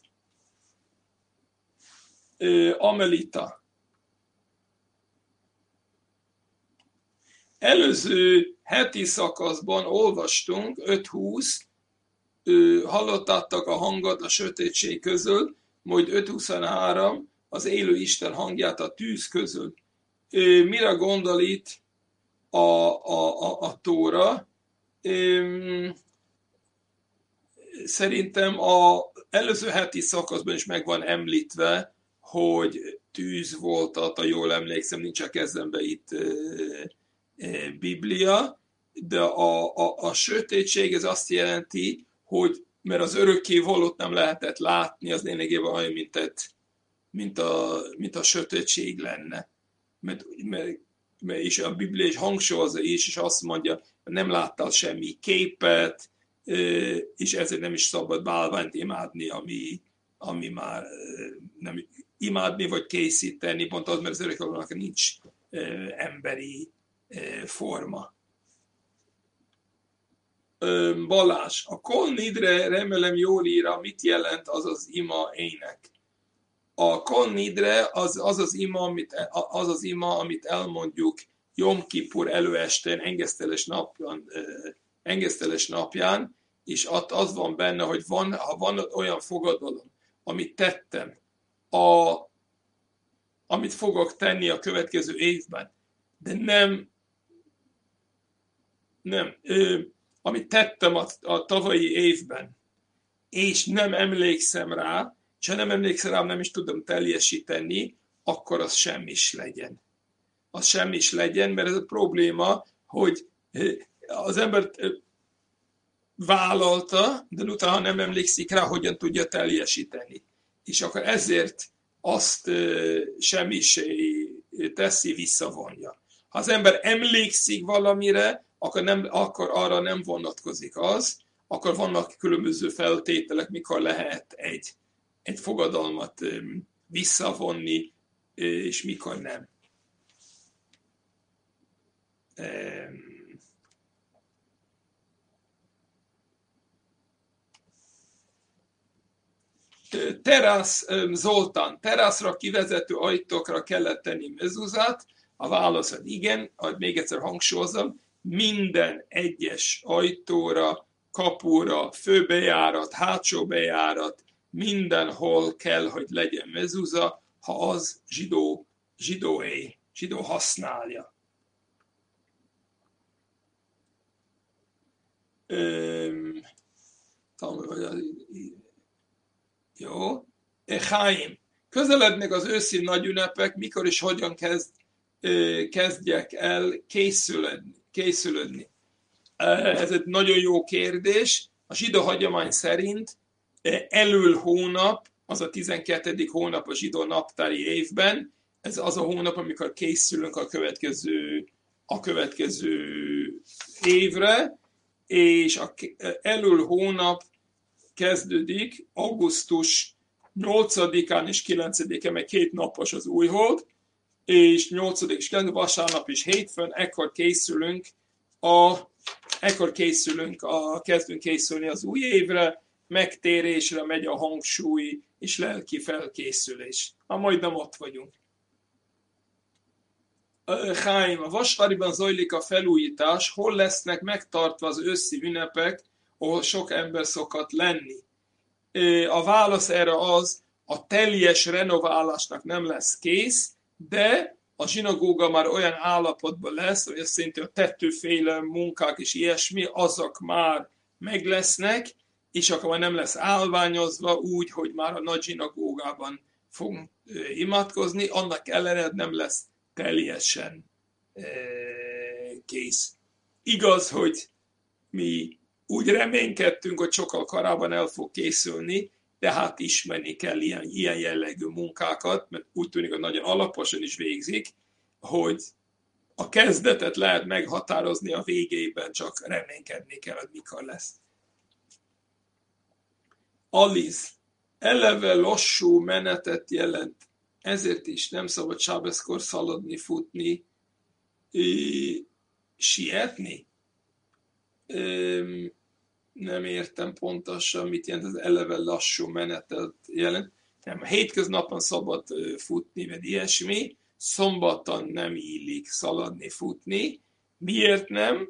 Amelita. Előző heti szakaszban olvastunk öt-húsz, hallottátok a hangot a sötétség közül, majd öt huszonhárom az élő Isten hangját a tűz közül. Mire gondol itt a, a, a, a Tóra? Szerintem az előző heti szakaszban is meg van említve, hogy tűz volt, ha jól emlékszem, nincs a kezembe itt Biblia, de a, a, a sötétség ez azt jelenti, hogy mert az örökké valót nem lehetett látni, az lényegében olyan, mint, egy, mint, a, mint a sötétség lenne. Mert, mert, mert és a Biblia is hangsúlyozza is, és azt mondja, nem láttál semmi képet, és ezért nem is szabad bálványt imádni, ami, ami már nem imádni vagy készíteni, pont az, mert az örökkévalónak nincs emberi forma. Balázs, a Kol Nidre, remélem jól írja, mit jelent az az ima ének. A Kol Nidre az az, az, ima, amit, az az ima, amit elmondjuk Jom Kippur előestén, engeszteles napján, engeszteles napján, és ott az van benne, hogy van, ha van olyan fogadalom, amit tettem, a, amit fogok tenni a következő évben, de nem, nem, ö, amit tettem a, a tavalyi évben, és nem emlékszem rá, és ha nem emlékszem rá, nem is tudom teljesíteni, akkor az semmis legyen. Az semmis legyen, mert ez a probléma, hogy az ember vállalta, de utána nem emlékszik rá, hogyan tudja teljesíteni. És akkor ezért azt semmisé teszi, visszavonja. Ha az ember emlékszik valamire, akkor, nem, akkor arra nem vonatkozik az, akkor vannak különböző feltételek, mikor lehet egy, egy fogadalmat visszavonni, és mikor nem. Terasz, Zoltán, teraszra kivezető ajtókra kellett tenni mezuzát? A válasz, hogy igen, ahogy még egyszer hangsúlyozom, minden egyes ajtóra, kapura, főbejárat, hátsó bejárat, mindenhol kell, hogy legyen mezuza, ha az zsidó, zsidóé, zsidó használja. Öm, Jó. Echaim. Közelednek az őszi nagyünnepek, mikor és hogyan kezd, kezdjek el készülődni. készülődni. Ez egy nagyon jó kérdés. A zsidó hagyomány szerint Elul hónap, az a tizenkettedik hónap a zsidó naptári évben, ez az a hónap, amikor készülünk a következő, a következő évre, és a Elul hónap kezdődik augusztus nyolcadikán és kilencedikén, meg két napos az újhold, és nyolcadik és kilencedikén vasárnap és hétfőn, ekkor készülünk, a, ekkor készülünk a, kezdünk készülni az új évre, megtérésre megy a hangsúly és lelki felkészülés. Ha majdnem ott vagyunk. Chaim, a Vasváriban zajlik a felújítás, hol lesznek megtartva az őszi ünnepek, ahol sok ember szokott lenni. A válasz erre az, a teljes renoválásnak nem lesz kész, de a zsinagóga már olyan állapotban lesz, hogy azt jelenti, a tetőféle munkák és ilyesmi, azok már meg lesznek, és akkor már nem lesz állványozva úgy, hogy már a nagy zsinagógában fogunk imádkozni, annak ellenére nem lesz teljesen kész. Igaz, hogy mi úgy reménykedtünk, hogy sokkal korábban el fog készülni, de hát ismerni kell ilyen, ilyen jellegű munkákat, mert úgy tűnik, hogy nagyon alaposan is végzik, hogy a kezdetet lehet meghatározni, a végében csak reménykedni kell, hogy mikor lesz. Alice, eleve lassú menetet jelent, ezért is nem szabad sábeszkor szaladni, futni, sietni. Nem értem pontosan, mit jelent az eleve lassú menetet jelent. Nem, a hétköznapon szabad futni, vagy ilyesmi, szombaton nem illik szaladni, futni. Miért nem?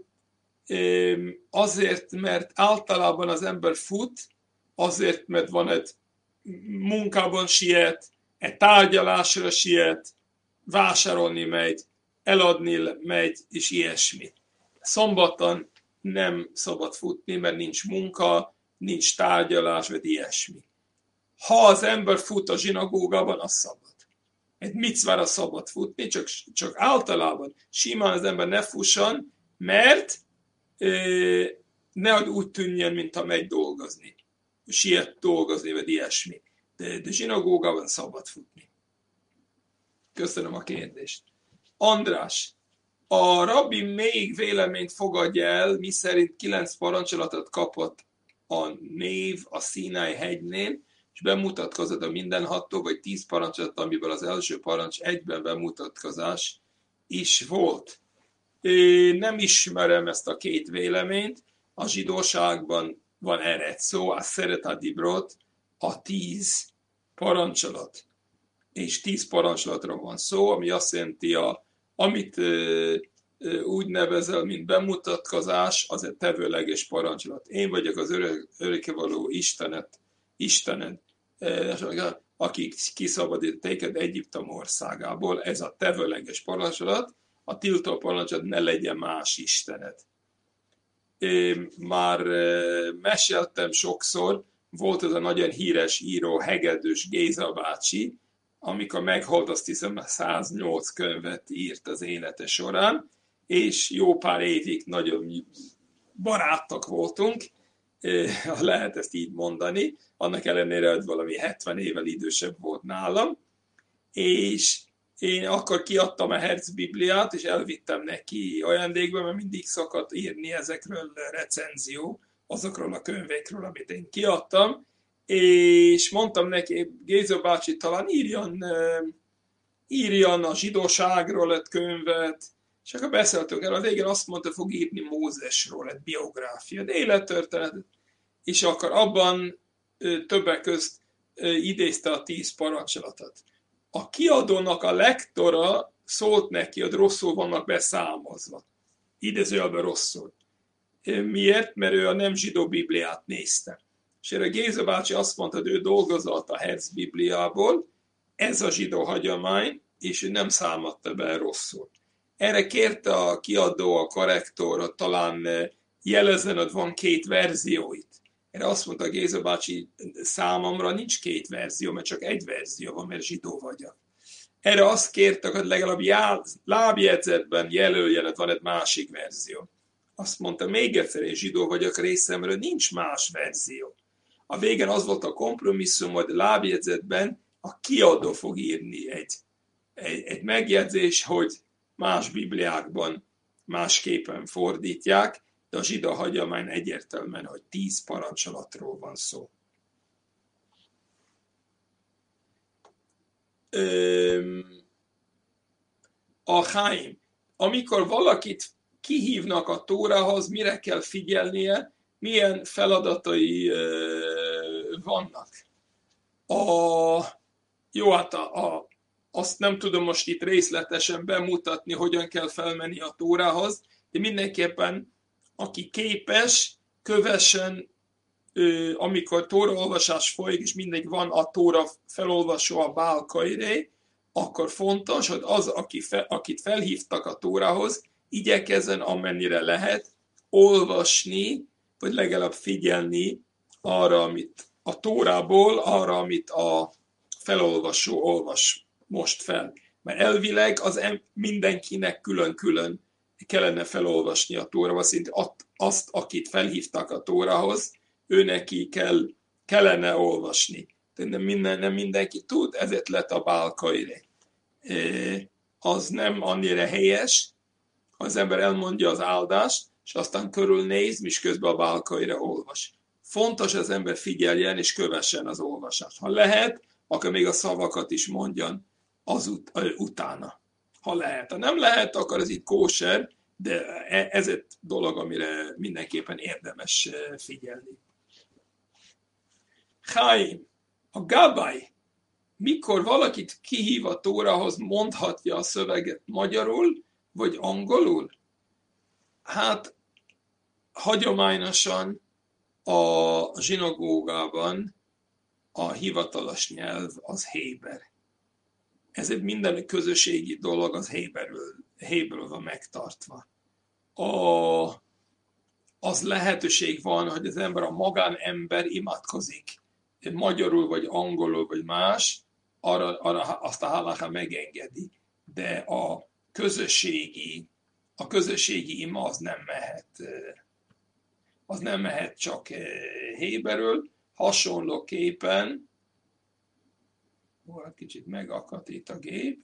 Azért, mert általában az ember fut, azért, mert van egy munkában siet, egy tárgyalásra siet, vásárolni megy, eladni megy, és ilyesmi. Szombaton nem szabad futni, mert nincs munka, nincs tárgyalás, vagy ilyesmi. Ha az ember fut a zsinagógában, az szabad. Egy micvára szabad futni, csak, csak általában simán az ember ne fusson, mert e, nehogy úgy tűnjön, mintha megy dolgozni. Siet dolgozni, vagy ilyesmi. De, de zsinagógában szabad futni. Köszönöm a kérdést. András, a rabbi még véleményt fogadja el, miszerint kilenc parancsolatot kapott a név a Színáj hegynél, és bemutatkozott a mindenható, vagy tíz parancsolat, amiből az első parancs egyben bemutatkozás is volt. Én nem ismerem ezt a két véleményt, a zsidóságban van erre egy szó, a Szeret Adibrot, a tíz parancsolat. És tíz parancsolatra van szó, ami azt jelenti, a, amit ö, ö, úgy nevezel, mint bemutatkozás, az egy tevőleges parancsolat. Én vagyok az örök, örökkévaló Istenet, Istened, aki kiszabadít téged Egyiptom országából. Ez a tevőleges parancsolat, a tiltó parancsolat, ne legyen más Istened. Én már meséltem sokszor, volt ez a nagyon híres író Hegedűs Géza bácsi, amikor meghalt, azt hiszem, száznyolc könyvet írt az élete során, és jó pár évig nagyon barátok voltunk, ha lehet ezt így mondani, annak ellenére, hogy valami hetven évvel idősebb volt nálam, és én akkor kiadtam a Herz Bibliát, és elvittem neki ajándékba, mert mindig szokott írni ezekről recenzió, azokról a könyvekről, amit én kiadtam, és mondtam neki, Géza bácsi, talán írjon, írjon a zsidóságról egy könyvet, és akkor beszéltünk el, a végén azt mondta, fog írni Mózesról egy biográfiát, élettörténetet, és akkor abban többek közt idézte a tíz parancsolatot. A kiadónak a lektora szólt neki, hogy rosszul vannak beszámozva. Idézőjelben rosszul. Miért? Mert ő a nem zsidó Bibliát nézte. És erre Géza bácsi azt mondta, hogy ő dolgozott a Herz Bibliából, ez a zsidó hagyomány, és ő nem számadta be rosszul. Erre kérte a kiadó, a korrektor, hogy talán jelezzen, hogy van két verzióit. Erre azt mondta Géza bácsi, számomra nincs két verzió, mert csak egy verzió van, mert zsidó vagyok. Erre azt kértek, hogy legalább lábjegyzetben jelöljen, hogy van egy másik verzió. Azt mondta, még egyszer, én zsidó vagyok részemről, nincs más verzió. A végén az volt a kompromisszum, hogy lábjegyzetben a kiadó fog írni egy, egy, egy megjegyzés, hogy más bibliákban másképpen fordítják, de a zsidó hagyomány egyértelműen, hogy tíz parancsolatról van szó. A Chaim. Amikor valakit kihívnak a Tórához, mire kell figyelnie, milyen feladatai vannak. A, jó, hát a, a, azt nem tudom most itt részletesen bemutatni, hogyan kell felmenni a Tórához, de mindenképpen aki képes, kövessen, amikor tóraolvasás folyik, és mindig van a tóra felolvasó a Bál Kairé, akkor fontos, hogy az, aki fe, akit felhívtak a Tórához, igyekezzen amennyire lehet olvasni, vagy legalább figyelni arra, amit a Tórából, arra, amit a felolvasó olvas most fel. Mert elvileg az mindenkinek külön-külön kellene felolvasni a Tórába, szinte azt, akit felhívtak a Tórához, ő neki kell, kellene olvasni. De nem, minden, nem mindenki tud, ezért lett a Bál Kairé. Az nem annyira helyes, ha az ember elmondja az áldást, és aztán körülnéz, és közben a Bál Kairé olvas. Fontos, az ember figyeljen és kövessen az olvasást. Ha lehet, akkor még a szavakat is mondjan az ut- utána. Ha lehet. Ha nem lehet, akkor ez itt kóser, de ez egy dolog, amire mindenképpen érdemes figyelni. Chaim, a Gabály, mikor valakit kihív a Tórához, mondhatja a szöveget magyarul, vagy angolul? Hát, hagyományosan a zsinagógában a hivatalos nyelv az héber. Ez egy minden közösségi dolog, az héberül, héberül van megtartva. A, az lehetőség van, hogy az ember, a magánember imádkozik magyarul, vagy angolul, vagy más, arra, arra azt a halaká megengedi. De a közösségi, a közösségi ima az nem mehet, az nem mehet csak héberül. Hasonlóképpen, kicsit megakadt itt a gép.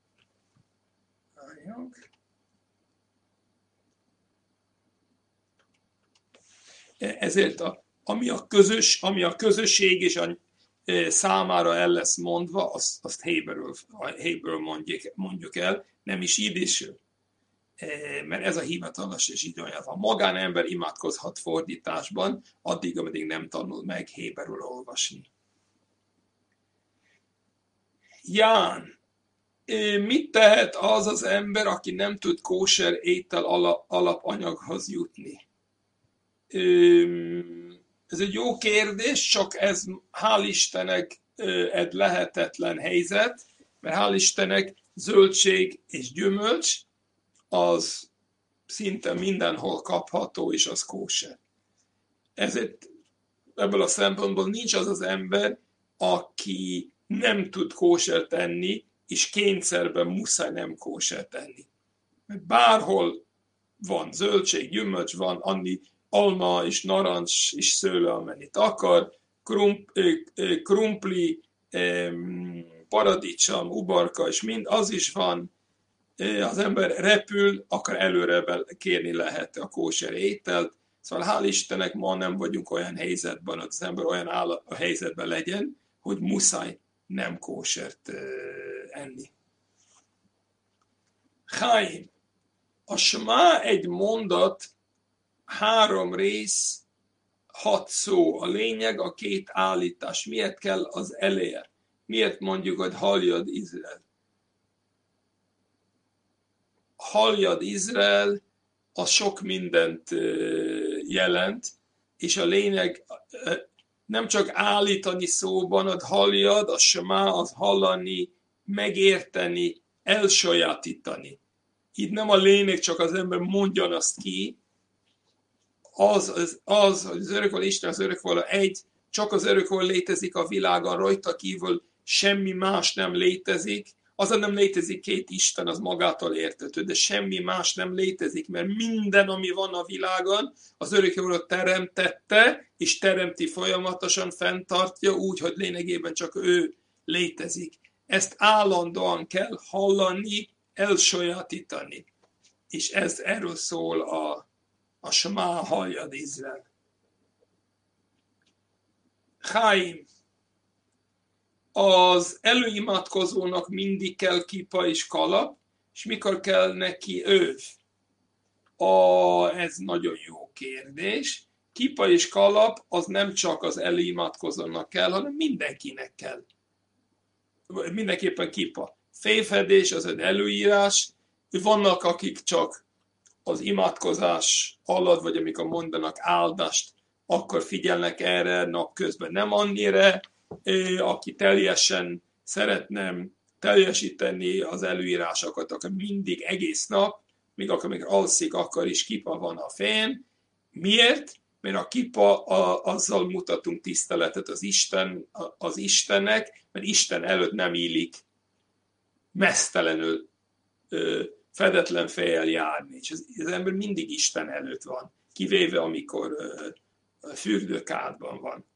Ezért a, ami, a közös, ami a közösség és a számára el lesz mondva, azt, azt héberül, héberül mondjuk, mondjuk el, nem is jiddisül. Mert ez a hivatalos és így olyan. A magánember imádkozhat fordításban, addig, ameddig nem tanul meg héberül olvasni. Ján, mit tehet az az ember, aki nem tud kóser étel alapanyaghoz jutni? Ez egy jó kérdés, csak ez hál' Istennek egy lehetetlen helyzet, mert hál' Istennek zöldség és gyümölcs az szinte mindenhol kapható, és az kóser. Ezért ebből a szempontból nincs az az ember, aki nem tud kóser tenni, és kényszerben muszáj nem kóser tenni. Mert bárhol van zöldség, gyümölcs van, annyi alma és narancs és szőlő, amennyit akar, krump, krumpli, paradicsom, uborka, és mind az is van. Az ember repül, akkor előre kérni lehet a kóser ételt. Szóval hál' Istennek ma nem vagyunk olyan helyzetben, hogy az ember olyan áll a helyzetben legyen, hogy muszáj nem kósert enni. Chaim. A Smá egy mondat, három rész, hat szó. A lényeg a két állítás. Miért kell az eleje? Miért mondjuk, hogy halljad Izrael? Halljad Izrael, az sok mindent jelent, és a lényeg nem csak állítani szóban, hogy halljad, a Smá az hallani, megérteni, elsajátítani. Itt nem a lényeg, csak az ember mondjon azt ki, az, az, az, az örökvaló Isten, az örökvaló egy, csak az örökvaló létezik a világon, rajta kívül semmi más nem létezik, azon nem létezik két Isten, az magától értető, de semmi más nem létezik, mert minden, ami van a világon, az örökvaló teremtette, és teremti folyamatosan, fenntartja úgy, hogy lényegében csak ő létezik. Ezt állandóan kell hallani, elsajátítani. És ez erről szól a, a Smá, halljad Izrael. Chaim. Az előimádkozónak mindig kell kipa és kalap, és mikor kell neki öv? A, ez nagyon jó kérdés. Kipa és kalap az nem csak az előimádkozónak kell, hanem mindenkinek kell. Mindenképpen kipa. Féfedés az egy előírás, vannak, akik csak az imádkozás alatt, vagy amikor mondanak áldást, akkor figyelnek erre, napközben nem annyira, aki teljesen szeretne teljesíteni az előírásokat, akkor mindig egész nap, míg akkor még alszik, akkor is kipa van a fején. Miért? Mert a kipa, a, azzal mutatunk tiszteletet az, Isten, az Istennek, mert Isten előtt nem illik mesztelenül, fedetlen fejjel járni. És az, az ember mindig Isten előtt van, kivéve amikor fürdőkádban van.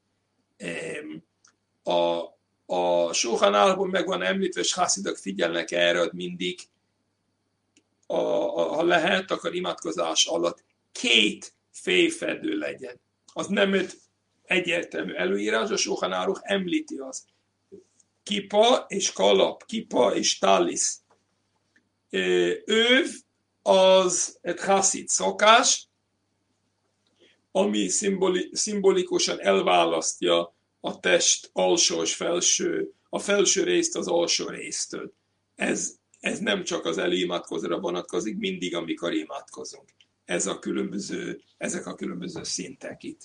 A, a Shulchan Aruchban meg van említve, és haszidok figyelnek erre, hogy mindig, a, a, ha lehet, akkor imádkozás alatt két féfedő legyen. Az nem egy egyértelmű előírás, a Shulchan Aruch említi az. Kipa és kalap, kipa és talisz. Öv az egy haszid szokás, ami szimboli, szimbolikusan elválasztja a test alsó és felső, a felső részt az alsó résztől. Ez, ez nem csak az előimádkozóra vonatkozik, mindig, amikor imádkozunk. Ez a különböző, ezek a különböző szintek itt.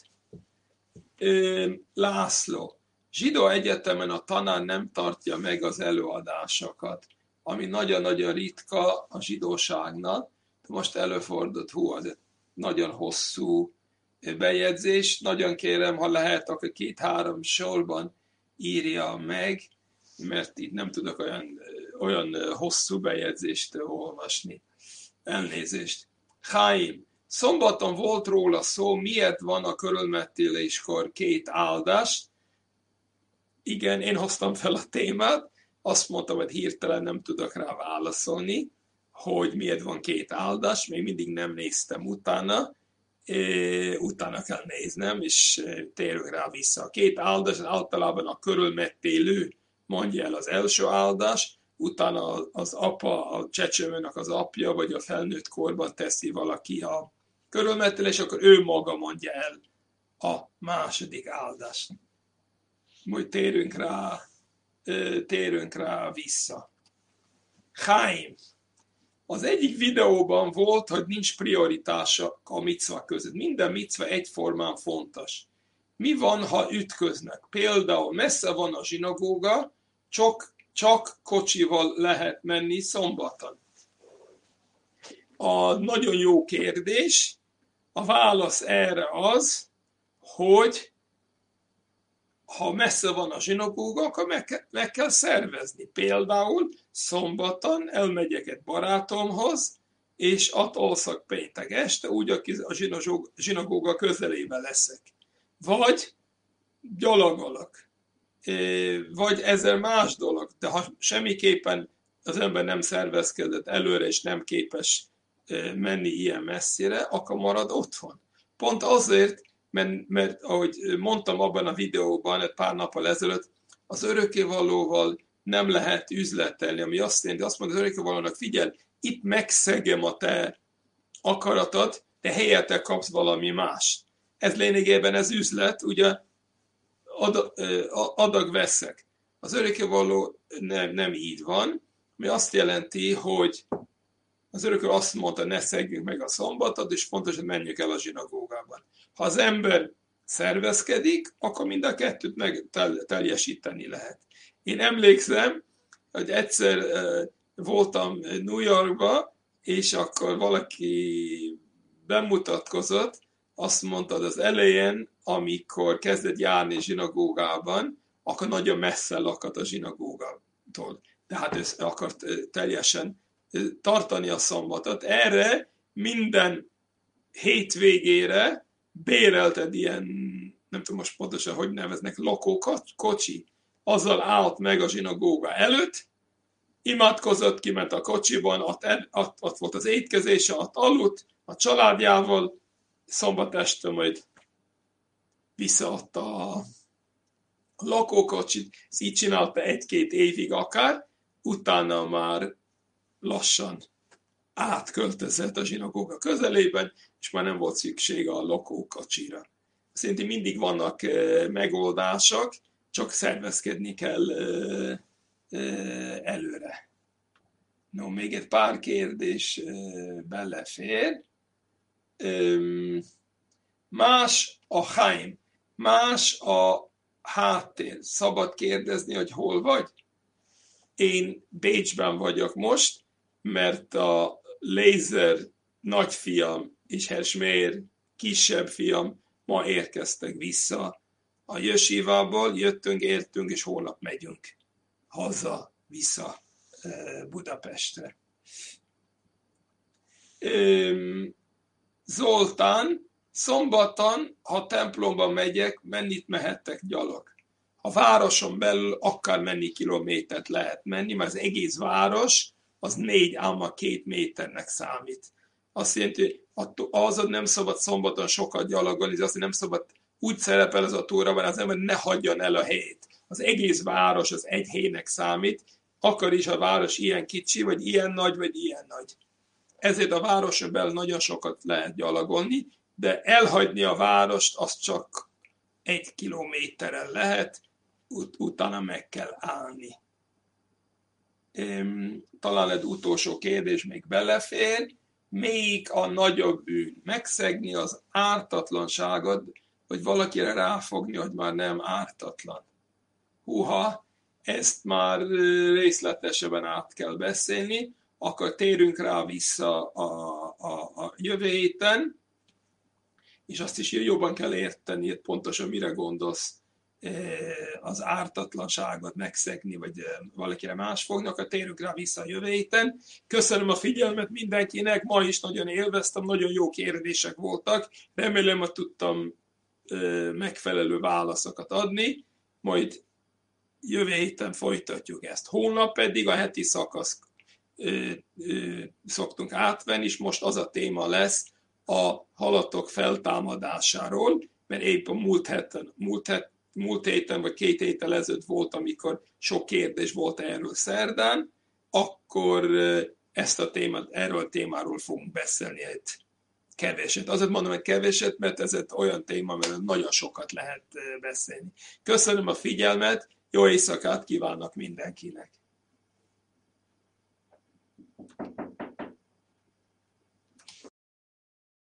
László. Zsidó egyetemen a tanár nem tartja meg az előadásokat, ami nagyon-nagyon ritka a zsidóságnak. Most előfordult, hú, az egy nagyon hosszú bejegyzés. Nagyon kérem, ha lehet, akkor két-három sorban írja meg, mert itt nem tudok olyan, olyan hosszú bejegyzést olvasni. Elnézést. Chaim. Szombaton volt róla szó, miért van a körülmetéléskor két áldás. Igen, én hoztam fel a témát, azt mondtam, hogy hirtelen nem tudok rá válaszolni, hogy miért van két áldás, még mindig nem néztem utána, é, utána kell néznem, és térünk rá vissza. A két áldás általában a körülmetélő mondja el az első áldás, utána az apa, a csecsemőnek az apja, vagy a felnőtt korban teszi valaki a körülmetélés, akkor ő maga mondja el a második áldást. Majd térünk rá, térünk rá vissza. Chaim. Az egyik videóban volt, hogy nincs prioritása a micva között. Minden micva egyformán fontos. Mi van, ha ütköznek? Például messze van a zsinagóga, csak, csak kocsival lehet menni szombaton. A nagyon jó kérdés. A válasz erre az, hogy ha messze van a zsinagóga, akkor meg kell, meg kell szervezni. Például szombaton elmegyek egy barátomhoz, és ott alszak péntek este, úgy, aki a zsinagóga közelében leszek. Vagy gyalogolok. Vagy ezzel más dolog. De ha semmiképpen az ember nem szervezkedett előre, és nem képes menni ilyen messzire, akkor marad otthon. Pont azért, mert, mert ahogy mondtam abban a videóban egy pár nappal ezelőtt, az örökkévalóval nem lehet üzletelni, ami azt jelenti, azt mondja az örökkévalónak, figyelj, itt megszegem a te akaratod, de helyette kapsz valami más. Ez lényegében ez üzlet, ugye adag, adag veszek. Az örökkévaló nem, nem így van, ami azt jelenti, hogy az örökkévaló azt mondta, ne szegjünk meg a szombatot, és fontos, hogy menjünk el a zsinagógában. Ha az ember szervezkedik, akkor mind a kettőt meg tel- teljesíteni lehet. Én emlékszem, hogy egyszer uh, voltam New Yorkba, és akkor valaki bemutatkozott, azt mondtad az elején, amikor kezdett járni zsinagógában, akkor nagyon messze lakadt a zsinagógától. Tehát ő akart teljesen tartani a szombatot. Erre minden hétvégére bérelted ilyen, nem tudom most pontosan, hogy neveznek, lakókocsi. Azzal állt meg a zsinagóga előtt, imádkozott, kiment a kocsiban, ott, ott, ott volt az étkezése, ott aludt a családjával, szombat este majd visszaadta a lakókocsit, ezt így csinálta egy-két évig akár, utána már lassan átköltözött a zsinagóga közelében, és már nem volt szüksége a lakókocsira. Szerintem mindig vannak megoldások, csak szervezkedni kell előre. No, még egy pár kérdés belefér. Más a haim, más a háttér. Szabad kérdezni, hogy hol vagy? Én Bécsben vagyok most, mert a Lézer nagyfiam és Hersmér kisebb fiam ma érkeztek vissza a Jesívából, jöttünk, értünk, és holnap megyünk haza, vissza Budapestre. Zoltán, szombaton, ha templomba megyek, mennyit mehettek gyalog? A városon belül akár mennyi kilométert lehet menni, mert az egész város az négy álma két méternek számít. Azt jelenti, hogy azon nem szabad szombaton sokat gyalogolni, azt nem szabad úgy szerepel ez a túrában, az ember ne hagyjon el a helyét. Az egész város az egy helynek számít, akkor is a város ilyen kicsi, vagy ilyen nagy, vagy ilyen nagy. Ezért a városon belül nagyon sokat lehet gyalogolni, de elhagyni a várost az csak egy kilométeren lehet, ut- utána meg kell állni. Talán egy utolsó kérdés még belefér. Még a nagyobb bűn megszegni az ártatlanságot, vagy valakire ráfogni, hogy már nem ártatlan. Húha, ezt már részletesebben át kell beszélni, akkor térünk rá vissza a, a, a jövő héten, és azt is jobban kell érteni, pontosan mire gondolsz az ártatlanságot megszegni, vagy valakire más fogni, akkor térünk rá vissza a jövő héten. Köszönöm a figyelmet mindenkinek, ma is nagyon élveztem, nagyon jó kérdések voltak, remélem, hogy tudtam megfelelő válaszokat adni, majd jövő héten folytatjuk ezt. Holnap pedig a heti szakasz ö, ö, szoktunk átvenni, és most az a téma lesz a halottak feltámadásáról, mert épp a múlt héten, múlt, het, múlt héten vagy két héttel ezelőtt volt, amikor sok kérdés volt erről szerdán, akkor ezt a témát, erről a témáról fogunk beszélni egy keveset. Azért mondom, hogy keveset, mert ez egy olyan téma, amiről nagyon sokat lehet beszélni. Köszönöm a figyelmet, jó éjszakát kívánok mindenkinek!